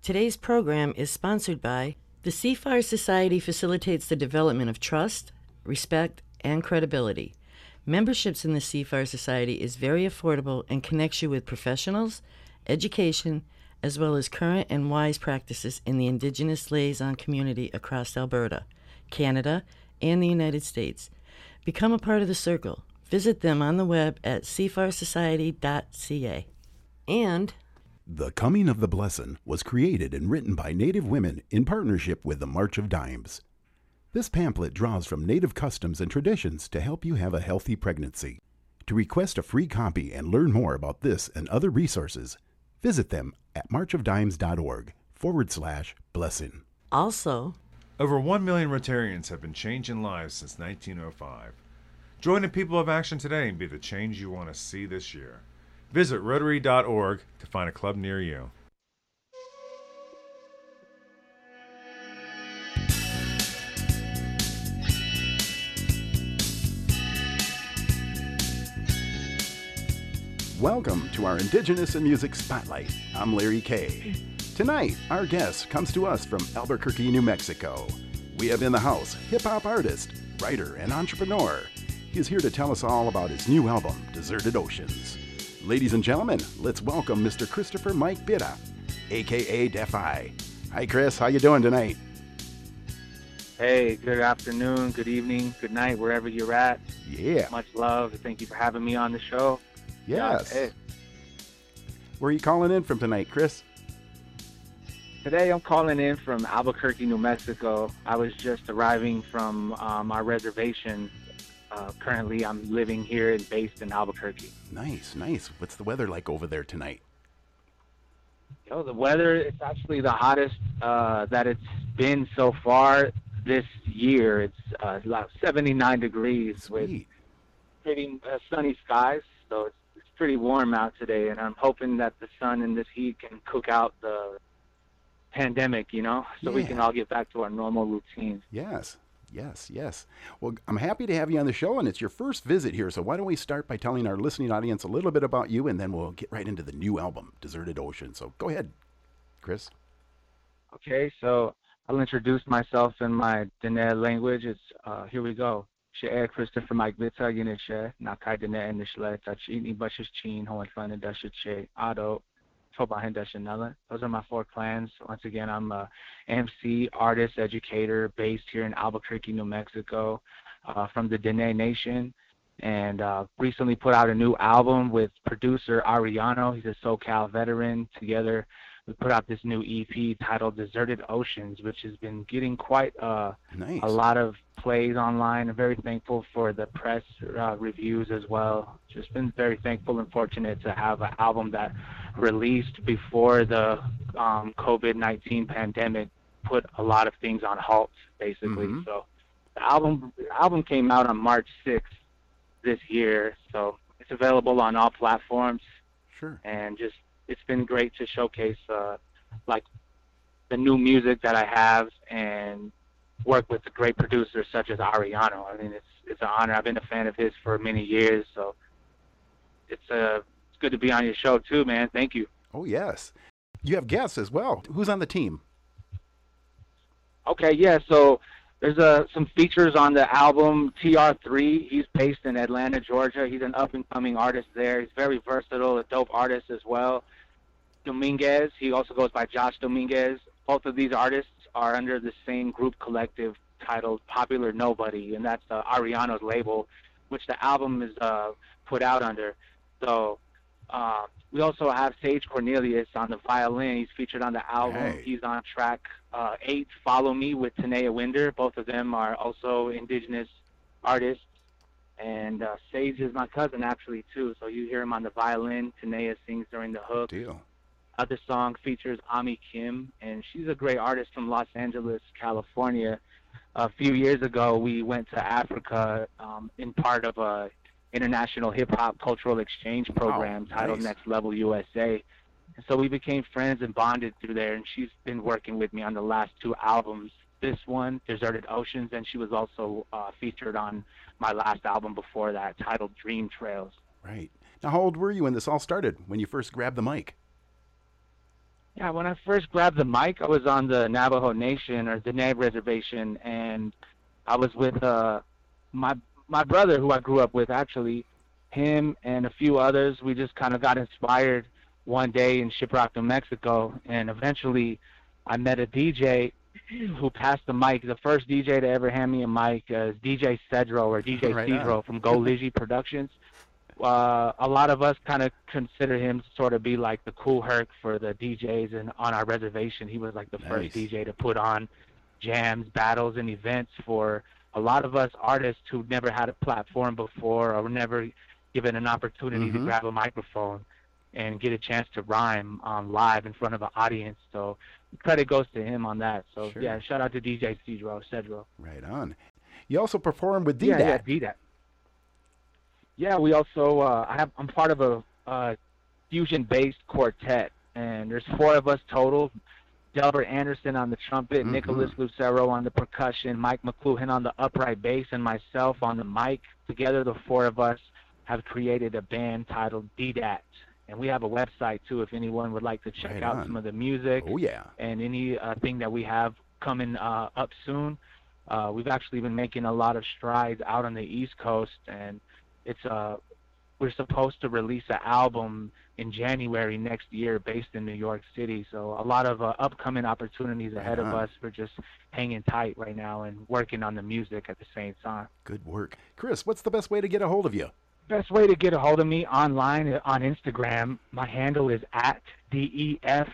Today's program is sponsored by the Seafire Society facilitates the development of trust, respect, and credibility. Memberships in the Seafire Society is very affordable and connects you with professionals, education, as well as current and wise practices in the Indigenous liaison community across Alberta, Canada, and the United States. Become a part of the circle. Visit them on the web at seafiresociety.ca. And The Coming of the Blessin' was created and written by Native women in partnership with the March of Dimes. This pamphlet draws from Native customs and traditions to help you have a healthy pregnancy. To request a free copy and learn more about this and other resources, visit them at marchofdimes.org/blessing. also, Over 1 million Rotarians have been changing lives since 1905. Join the people of action today and be the change you want to see this year. Visit Rotary.org to find a club near you. Welcome to our Indigenous and Music Spotlight. I'm Larry Kay. Tonight, our guest comes to us from Albuquerque, New Mexico. We have in the house hip-hop artist, writer, and entrepreneur. He is here to tell us all about his new album, Deserted Oceans. Ladies and gentlemen, let's welcome Mr. Christopher Mike Bitta, a.k.a. Defi. Hi, Chris. How you doing tonight? Hey, good afternoon, good evening, good night, wherever you're at. Yeah. Much love. Thank you for having me on the show. Yes. Hey. Where are you calling in from tonight, Chris? Today I'm calling in from Albuquerque, New Mexico. I was just arriving from our reservation. Currently, I'm living here and based in Albuquerque. Nice, nice. What's the weather like over there tonight? The weather, it's actually the hottest that it's been so far this year. It's about 79 degrees Sweet. with pretty sunny skies, so it's pretty warm out today, and I'm hoping that the sun and this heat can cook out the pandemic, so we Yeah. can all get back to our normal routines. Yes, yes, yes. Well, I'm happy to have you on the show, and it's your first visit here, so why don't we start by telling our listening audience a little bit about you, and then we'll get right into the new album, Deserted Ocean. So go ahead, Chris. Okay, so I'll introduce myself in my Diné language. It's here we go. She'er Christopher Mike Bitta Yinishe, Nakai Diné Nishle, Tachini Bushes Chin, Hoen Fun and Dashache, Ado, Tobahin Dashanella. Those are my 4 clans. Once again, I'm a MC, artist, educator, based here in Albuquerque, New Mexico, from the Diné Nation. And recently put out a new album with producer Ariano. He's a SoCal veteran. Together, we put out this new EP titled Deserted Oceans, which has been getting quite Nice. a lot of plays online. I'm very thankful for the press reviews as well. Just been very thankful and fortunate to have an album that released before the COVID-19 pandemic put a lot of things on halt, basically. Mhm. So the album came out on March 6th this year, so it's available on all platforms, Sure. and just it's been great to showcase like the new music that I have and work with great producers such as Ariano. I mean, it's an honor. I've been a fan of his for many years, so it's good to be on your show too, man. Thank you. Oh, yes. You have guests as well. Who's on the team? Okay, yeah, so there's some features on the album. TR3, he's based in Atlanta, Georgia. He's an up-and-coming artist there. He's very versatile, a dope artist as well. Dominguez, he also goes by Josh Dominguez. Both of these artists are under the same group collective titled Popular Nobody, and that's Ariano's label, which the album is put out under. So we also have Sage Cornelius on the violin. He's featured on the album. Hey. He's on track 8, Follow Me, with Tanea Winder. Both of them are also Indigenous artists. And Sage is my cousin, actually, too. So you hear him on the violin. Tanea sings during the hook. Deal. Other song features Ami Kim, and she's a great artist from Los Angeles, California. A few years ago, we went to Africa in part of a international hip-hop cultural exchange program titled nice. Next Level USA. And so we became friends and bonded through there, and she's been working with me on the last 2 albums. This one, Deserted Oceans, and she was also featured on my last album before that, titled Dream Trails. Right. Now, how old were you when this all started, when you first grabbed the mic? Yeah, when I first grabbed the mic, I was on the Navajo Nation or the Dene Reservation, and I was with my brother who I grew up with, actually. Him and a few others, we just kind of got inspired one day in Shiprock, New Mexico, and eventually I met a DJ who passed the mic. The first DJ to ever hand me a mic is DJ Cedro or DJ Right Cedro on. from Go Ligi Productions. A lot of us kind of consider him to sort of be like the cool Herc for the DJs and on our reservation. He was like the Nice. first DJ to put on jams, battles, and events for a lot of us artists who never had a platform before or were never given an opportunity to grab a microphone and get a chance to rhyme live in front of an audience. So credit goes to him on that. So Sure. yeah, shout out to DJ Cedro. Right on. You also perform with Yeah, D-Dat. D-Dat. Yeah, we also I'm part of a fusion-based quartet, and there's 4 of us total. Delbert Anderson on the trumpet, Nicholas Lucero on the percussion, Mike McLuhan on the upright bass, and myself on the mic. Together, the 4 of us have created a band titled D-Dat. And we have a website, too, if anyone would like to check Right out on. some of the music Oh, yeah. and any thing that we have coming up soon. We've actually been making a lot of strides out on the East Coast, and it's we're supposed to release an album in January next year based in New York City. So a lot of upcoming opportunities ahead of on. us. We're just hanging tight right now and working on the music at the same time. Good work. Chris, what's the best way to get a hold of you? Best way to get a hold of me online on Instagram, my handle is @DEF_I.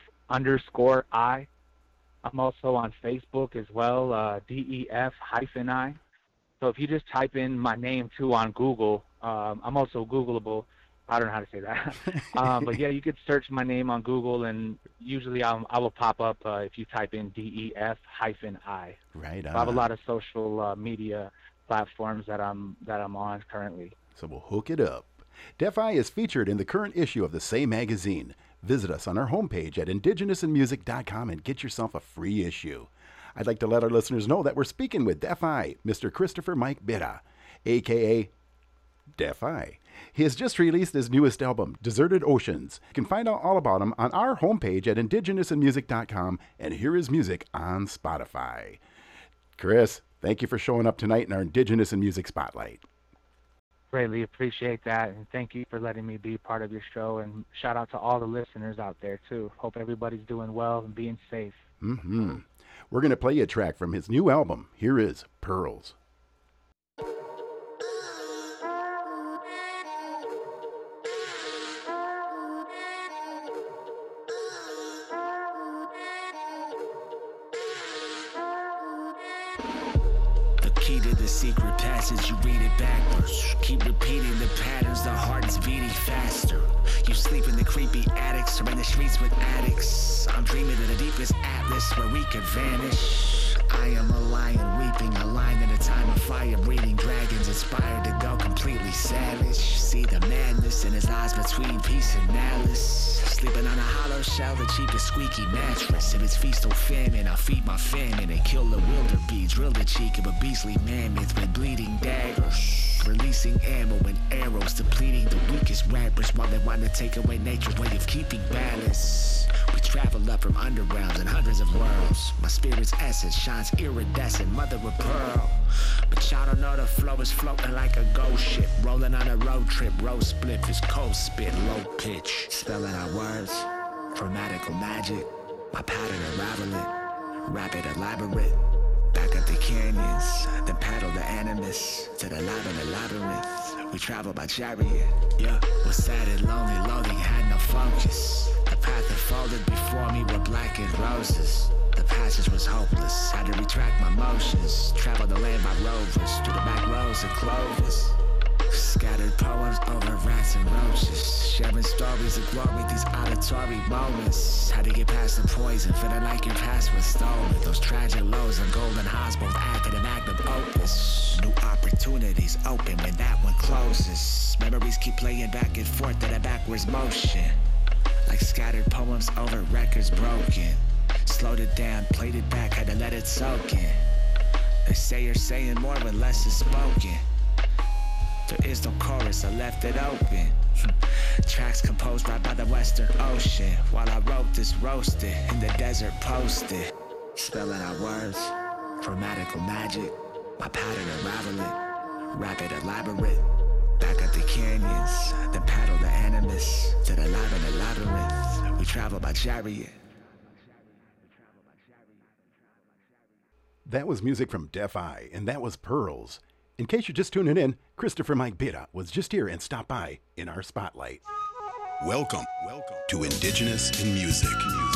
I'm also on Facebook as well, DEF-I. So if you just type in my name too on Google, I'm also Googleable. I don't know how to say that. But yeah, you could search my name on Google, and usually I will pop up if you type in DEF-I. Right on. I have a lot of social media platforms that I'm on currently. So we'll hook it up. Deaf-I is featured in the current issue of the same magazine. Visit us on our homepage at indigenousinmusic.com and get yourself a free issue. I'd like to let our listeners know that we're speaking with Deaf-I, Mr. Christopher Mike Bitta, a.k.a. Deaf-I. He has just released his newest album, Deserted Oceans. You can find out all about him on our homepage at indigenousinmusic.com and hear his music on Spotify. Chris, thank you for showing up tonight in our Indigenous in Music Spotlight. Greatly appreciate that, and thank you for letting me be part of your show, and shout out to all the listeners out there too. Hope everybody's doing well and being safe. We're going to play you a track from his new album. Here is Pearls. Key to the secret passage, you read it backwards. Keep repeating the patterns, the heart is beating faster. You sleep in the creepy attics or in the streets with addicts. I'm dreaming of the deepest atlas where we could vanish. I am a lion weeping, a lion in a time of fire, breeding dragons, inspired to go completely savage. See the madness in his eyes between peace and malice. Sleeping on a hollow shell, the cheapest squeaky mattress. If it's feast or famine, I'll feed my famine and kill the wildebeest. Drill the cheek of a beastly mammoth with bleeding daggers. Releasing ammo and arrows, depleting the weakest rappers while they want to take away nature's way of keeping balance. We travel up from undergrounds and hundreds of worlds. My spirit's essence shines iridescent, mother of pearl. But y'all don't know the flow is floating like a ghost ship. Rolling on a road trip, road split is cold spit, low pitch. Spelling out words, chromatical magic. My pattern unraveling, rapid elaborate. Back up the canyons, then paddle the animus to the lab in the labyrinth. We travel by chariot, yeah. Was sad and lonely, loading, had no focus. The path that folded before me were blackened roses. The passage was hopeless, had to retract my motions. Traveled the land by rovers, through the back rows of Clovis. Scattered poems over rats and roaches. Sharing stories of glory, these auditory moments. How to get past the poison, feeling like your past was stolen. Those tragic lows and golden highs both add to the magnum opus. New opportunities open when that one closes. Memories keep playing back and forth at a backwards motion. Like scattered poems over records broken. Slowed it down, played it back, had to let it soak in. They say you're saying more when less is spoken. There is no chorus, I left it open. Tracks composed right by the Western Ocean. While I wrote this, roasted in the desert, posted. Spelling out words, grammatical magic. My pattern unraveling, rapid elaborate. Back up the canyons, then paddle the animus to the labyrinth. We travel by chariot. That was music from Def I, and that was Pearls. In case you're just tuning in, Christopher Mike Bira was just here and stopped by in our spotlight. Welcome to Indigenous in Music.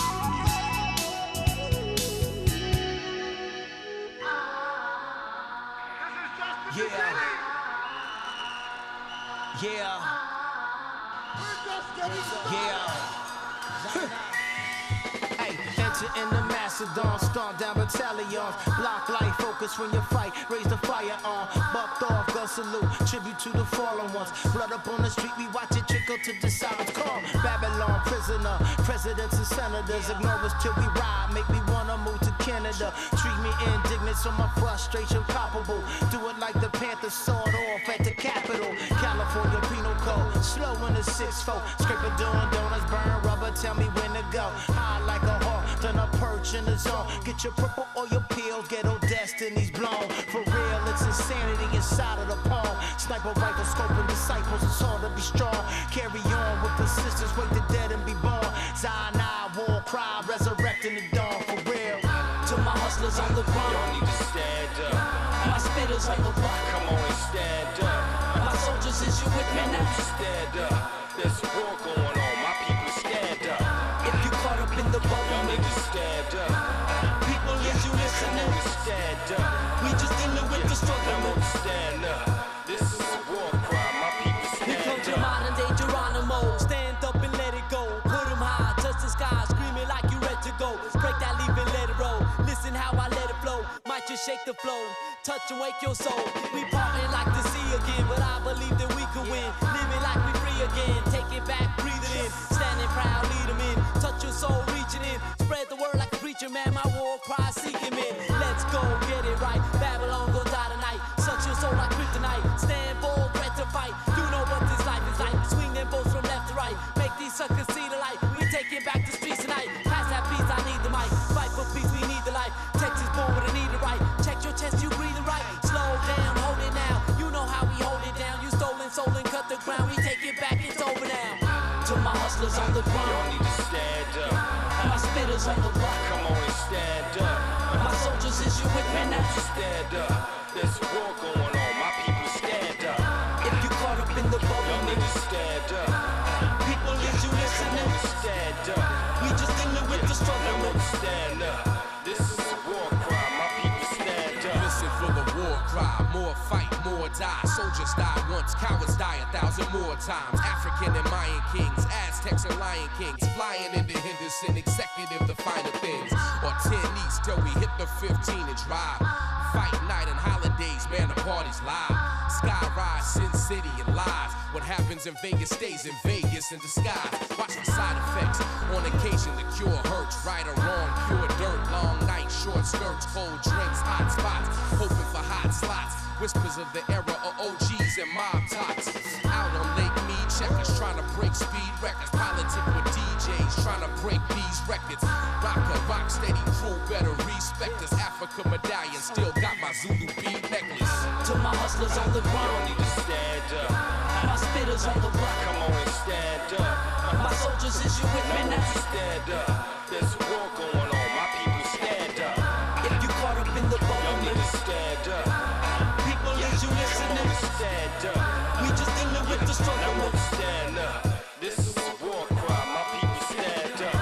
In the Macedon, storm down battalions. Block light, focus when you fight. Raise the firearm, bucked off, gun salute. Tribute to the fallen ones. Blood up on the street, we watch it trickle to the silence. Call Babylon, prisoner. Presidents and senators ignore us till we ride. Make me wanna move to Canada. Treat me indignant, so my frustration palpable. Do it like the Panthers sawed off at the Capitol. California penal code, slow in the 6-4. Scraper doing donuts, burn rubber. Tell me when to go. High like a hawk. Done a perch in the zone. Get your purple or your pills, ghetto destiny's blown. For real, it's insanity inside of the palm. Sniper rifle scoping disciples, it's hard to be strong. Carry on with persistence, wait the dead and be born. Zion, war cry, resurrecting the dawn. For real, to my hustlers on the ground. Y'all need to stand up. My spitters on the run. Come on and stand up. My soldiers, is you with me now? Stand up. There's war going on. My people stand up. If you caught up in the bubble, y'all need to stand up. people, is you listening? Stand up. We just dealing with the struggle. Come on, stand up. This is a war cry. My people Here comes stand your up. modern day Geronimo. Stand up and let it go. Put 'em high, touch the sky, screaming like you ready to go. Break that leaf and let it roll. Listen how I let it flow. Might just shake the flow, touch and wake your soul. We parting like the sea again, but I believe that we can win. Living like we free again. Take it back, breathe it in. Standing proud, lead 'em in. Touch your soul, reaching in. Spread the word like a preacher, man. My war cry, seeking men. Let's go, get it right. Babylon gon' die tonight. Touch your soul like kryptonite. Stand bold, ready to fight. You know what this life is like. Swing them both from left to right. Make these suckers see the light. We taking back the streets tonight. Pass that peace, I need the mic. Fight for peace, we need the life. Texas born with a need to right. Check your chest, you breathing right. Slow down, hold it now. You know how we hold it down. You stolen soul and cut the ground. We take it back, it's over now. To my hustlers on the Y'all ground. need to stand up. My spitters on the run. Come on and stand up. My soldiers, is you with me now? Stand up. There's war going on. My people stand up. If you caught up in the Y'all bubble, need to stand up. people, is you Come listening? on and stand up. We just dealing with the Come struggle. on, stand up. This is a war cry. My people stand up. Listen for the war cry, more fight, more die. Soldiers die once, cowards die 1,000 more times. African and Mayan kings, Aztecs and Lion Kings, flying into Henderson, executive the finer things. Or 10 east till we hit the 15 and drive. Fight night and holidays, man, the party's live. Sky rise, Sin City and lies. What happens in Vegas stays in Vegas in disguise. Watch the side effects. On occasion, the cure hurts. Right or wrong, pure dirt. Long night, short skirts, cold drinks, hot spots. Hoping for hot slots. Whispers of the era of OGs and mob tots. Out on Lake Mead, checkers trying to break speed records. Politic with DJs trying to break these records. Rock steady crew, better respect us. Africa medallion, still got my Zulu bead necklace. To my hustlers on the Y'all ground. need to stand up. My spitters on the run. Come on and stand up. My soldiers, is you with me now? Stand up. There's war going on. My people stand up. If you caught up in the Y'all bubble, need to stand up. people, is you Come listening? on, stand up. We just dealing with the Come struggle. on, stand up. This is a war cry. My people stand up.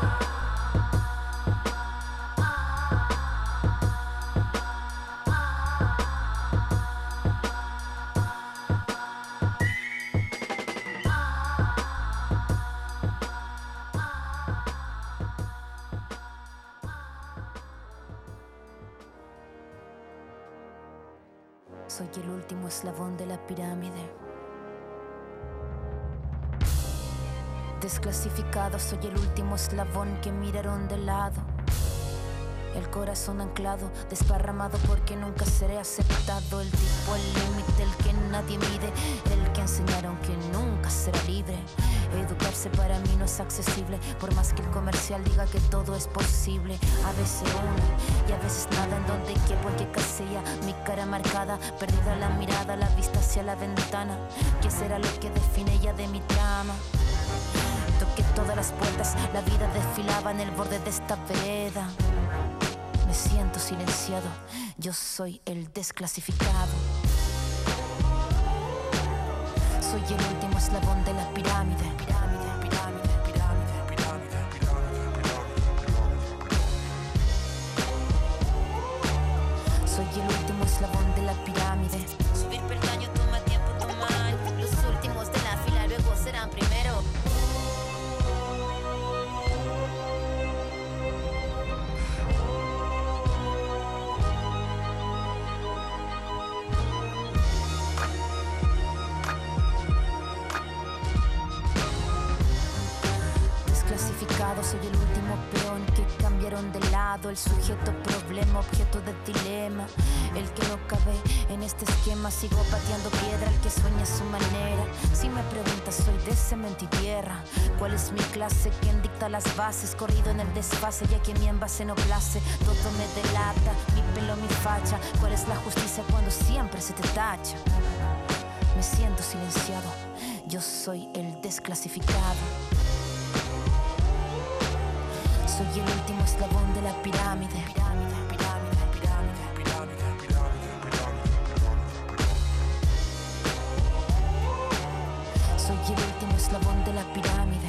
Soy el último eslabón de la pirámide. Desclasificado, soy el último eslabón que miraron de lado. El corazón anclado, desparramado porque nunca seré aceptado. El tipo, el límite, el que nadie mide, el que enseñaron que nunca será libre. Educarse para mí no es accesible, por más que el comercial diga que todo es posible. A veces uno y a veces nada, en donde quepo, en qué casilla, mi cara marcada, perdida la mirada, la vista hacia la ventana. ¿Qué será lo que define ya de mi trama? Toqué todas las puertas, la vida desfilaba en el borde de esta vereda. Me siento silenciado, yo soy el desclasificado. Soy el último eslabón de la pirámide. Soy el último eslabón de la pirámide. Subir peldaño toma tiempo, toma años. Los últimos de la fila luego serán primero. Soy el último peón que cambiaron de lado. El sujeto problema, objeto de dilema. El que no cabe en este esquema. Sigo pateando piedra, el que sueña a su manera. Si me preguntas, soy de cemento y tierra. ¿Cuál es mi clase? ¿Quién dicta las bases? Corrido en el desfase, ya que mi envase no place. Todo me delata, mi pelo, mi facha. ¿Cuál es la justicia cuando siempre se te tacha? Me siento silenciado, yo soy el desclasificado. Soy el último eslabón de la pirámide. Soy el último eslabón de la pirámide.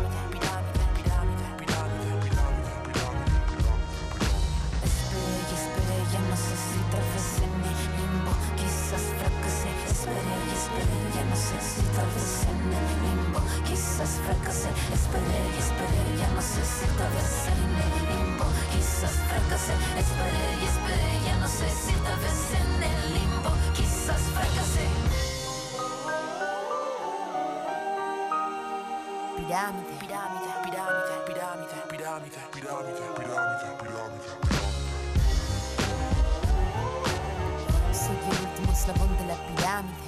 Esperé, ya no sé si tal vez en el limbo quizás fracasé. Esperé, ya no sé si tal vez en el limbo quizás fracasé. Esperé, ya no sé si tal vez en el limbo quizás fracasé. Esperé, ya no sé si tal vez en el limbo quizás fracasé. Pirámide, pirámide, pirámide, pirámide, pirámide, pirámide, pirámide, pirámide. Soy el último eslabón de la pirámide.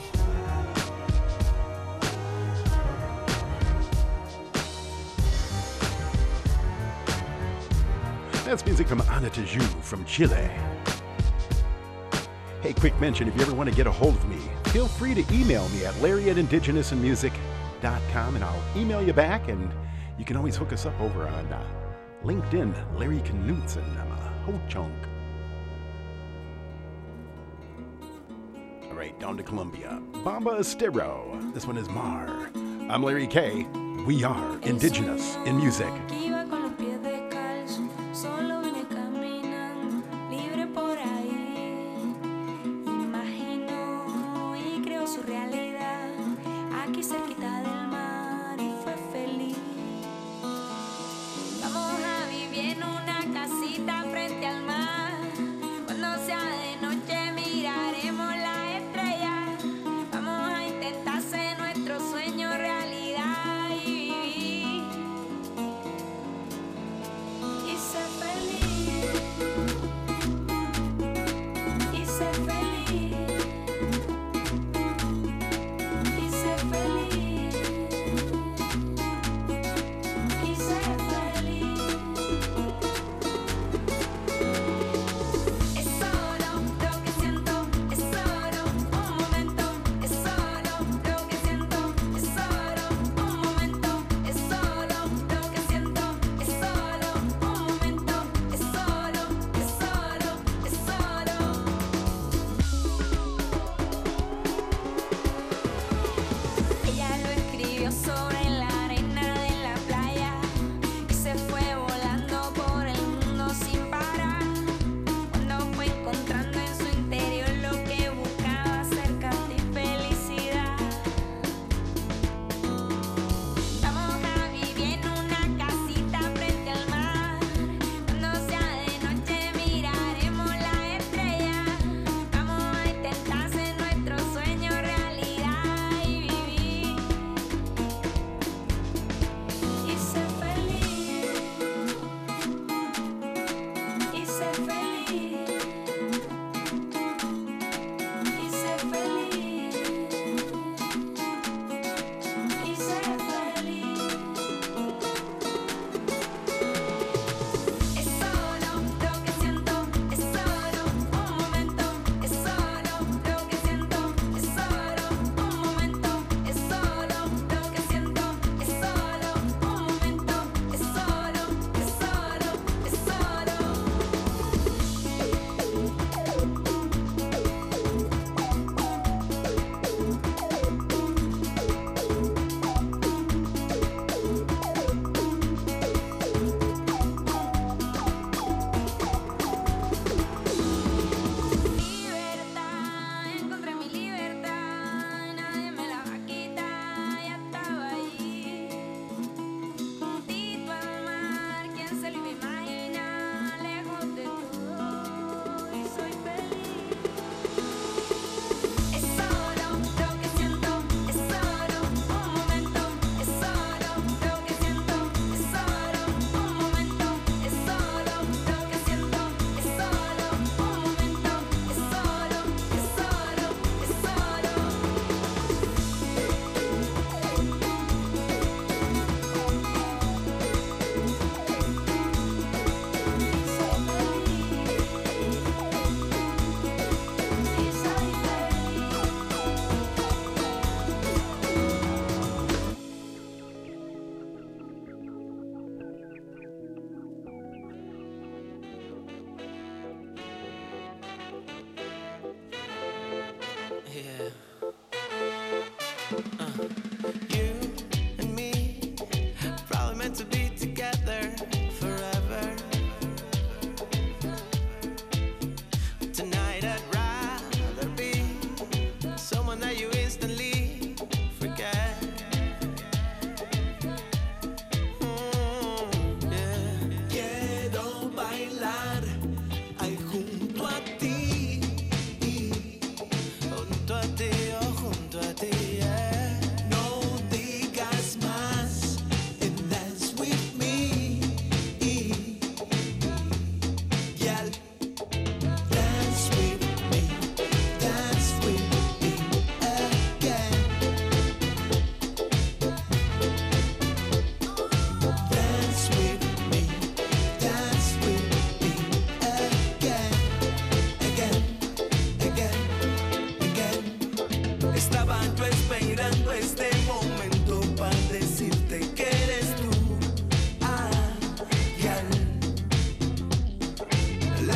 That's music from Ana Tijoux from Chile. Hey, quick mention, if you ever want to get a hold of me, feel free to email me at larry@indigenousinmusic.com and I'll email you back, and you can always hook us up over on LinkedIn, Larry Knutson. I'm a Ho Chunk. All right, down to Colombia. Bamba Estero. This one is Mar. I'm Larry K. We are Indigenous in Music.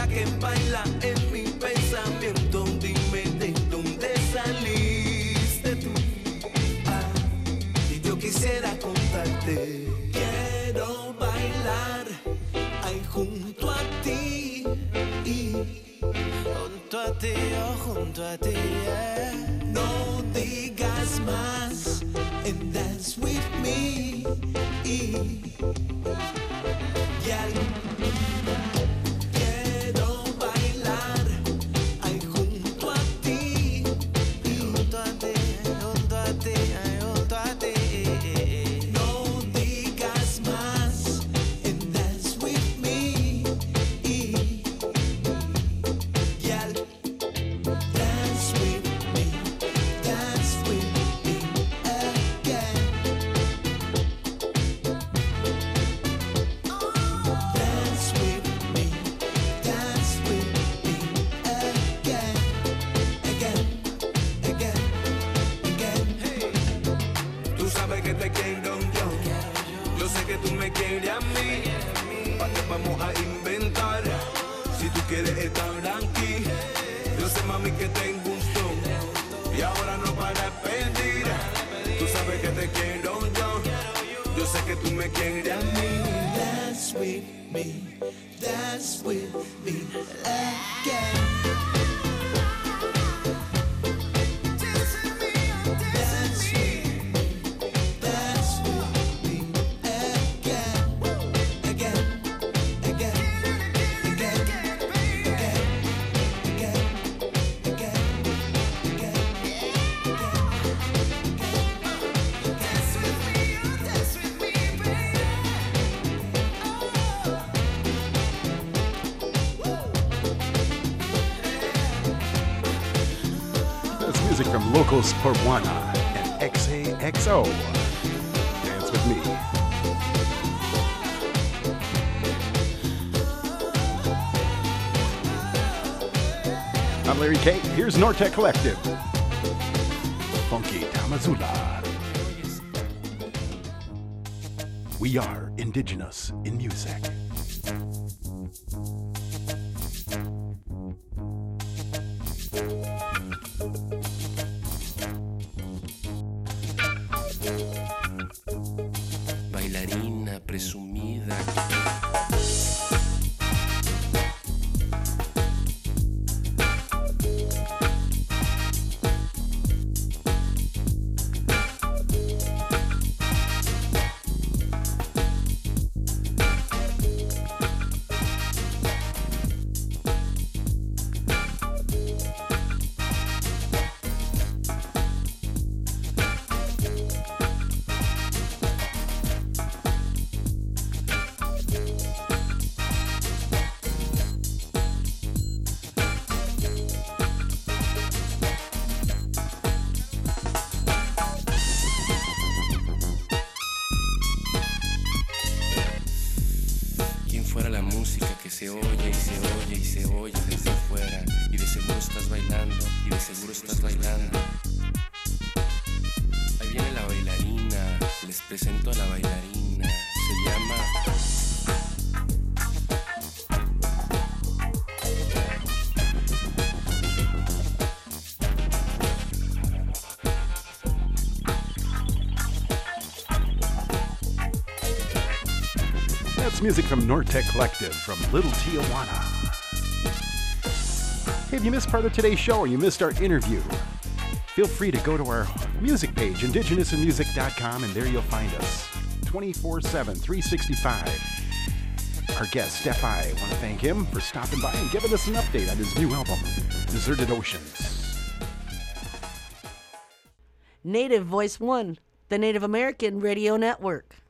que baila en mi pensamiento. Dime de dónde saliste tú. Y yo quisiera contarte. Quiero bailar ahí junto a ti. Junto a ti, oh, junto a ti, yeah. No digas más and dance with me. Yeah. Quiero bailar ahí junto a ti. Junto a ti, junto a ti, junto a ti. No digas más and dance with me. Yeah. Dance with me, dance with me again. Dance with me, dance with me again, again, again, again. Hey. Tú sabes que te quiero yo sé que tú me quieres a mí. ¿Para qué vamos a inventar? Si tú quieres estar aquí. Yo sé, mami, que tengo un son y ahora no para pedir. Tú sabes que te quiero yo sé que tú me quieres a mí. Dance with me, dance with me again. Dance with me, dance with me again, again, again, again, again, again, again, dance with me, baby. That's music from Locos Porbwana and XAXO. Dance with me. I'm Larry K. Here's Nortec Collective. Funky Tamazula. We are indigenous in music. Bailarina presumida. ¿Quién fuera la música que se oye y se oye y se oye desde afuera? Y de seguro estás bailando, y de seguro estás bailando. Ahí viene la bailarina, les presento a la bailarina. Se llama... That's music from Nortec Collective from Little Tijuana. Hey, if you missed part of today's show or you missed our interview, feel free to go to our music page, indigenousinmusic.com, and there you'll find us 24/7, 365. Our guest, Steph I, want to thank him for stopping by and giving us an update on his new album, Deserted Oceans. Native Voice One, the Native American Radio Network.